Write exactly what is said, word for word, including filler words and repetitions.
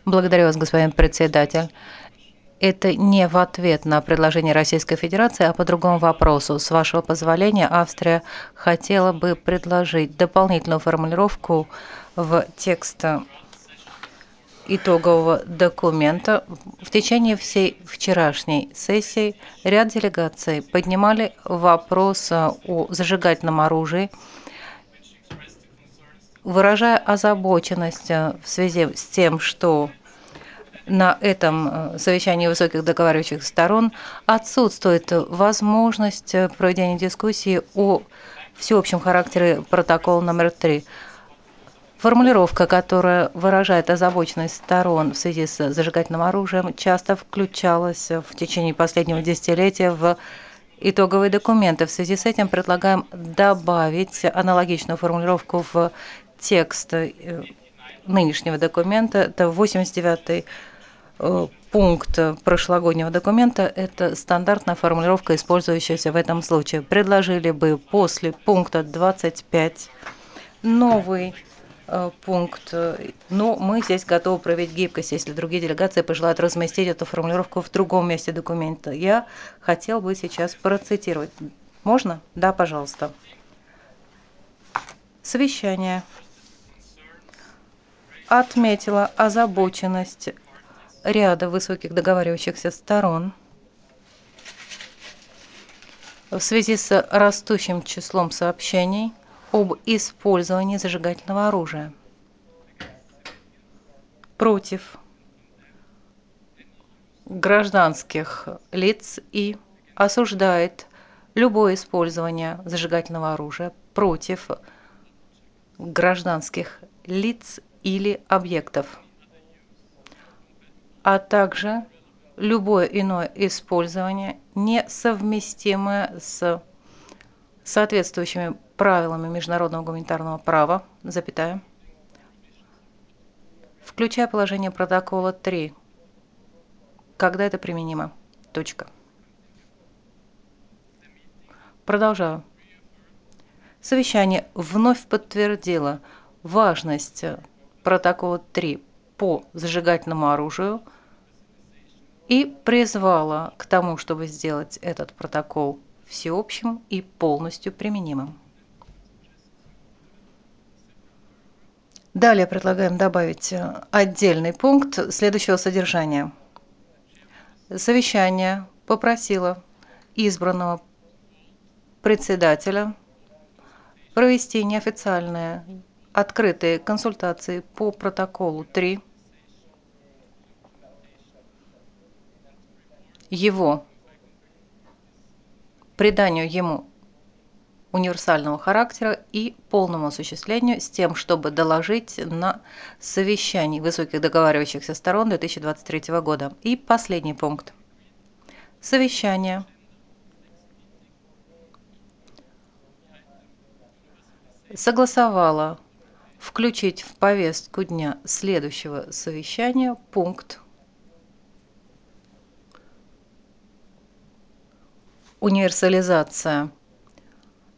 Благодарю вас, господин председатель. Это не в ответ на предложение Российской Федерации, а по другому вопросу. С вашего позволения, Австрия хотела бы предложить дополнительную формулировку в текст итогового документа. В течение всей вчерашней сессии ряд делегаций поднимали вопрос о зажигательном оружии, выражая озабоченность в связи с тем, что на этом совещании высоких договаривающих сторон отсутствует возможность проведения дискуссии о всеобщем характере протокола номер три. Формулировка, которая выражает озабоченность сторон в связи с зажигательным оружием, часто включалась в течение последнего десятилетия в итоговые документы. В связи с этим предлагаем добавить аналогичную формулировку в текст нынешнего документа. Это восемьдесят девятый пункт прошлогоднего документа. Это стандартная формулировка, использующаяся в этом случае. Предложили бы после пункта двадцать пять новый пункт, но мы здесь готовы проявить гибкость, если другие делегации пожелают разместить эту формулировку в другом месте документа. Я хотел бы сейчас процитировать. Можно? Да, пожалуйста. Совещание отметило озабоченность ряда высоких договаривающихся сторон в связи с растущим числом сообщений об использовании зажигательного оружия против гражданских лиц и осуждает любое использование зажигательного оружия против гражданских лиц или объектов, а также любое иное использование, несовместимое с соответствующими правилами международного гуманитарного права, запятая, включая положение протокола три, когда это применимо. Точка. Продолжаю. Совещание вновь подтвердило важность протокола три по зажигательному оружию и призвало к тому, чтобы сделать этот протокол всеобщим и полностью применимым. Далее предлагаем добавить отдельный пункт следующего содержания. Совещание попросило избранного председателя провести неофициальные открытые консультации по протоколу три, его приданию ему универсального характера и полному осуществлению с тем, чтобы доложить на совещании высоких договаривающихся сторон две тысячи двадцать третьего года. И последний пункт. Совещание согласовало включить в повестку дня следующего совещания пункт универсализация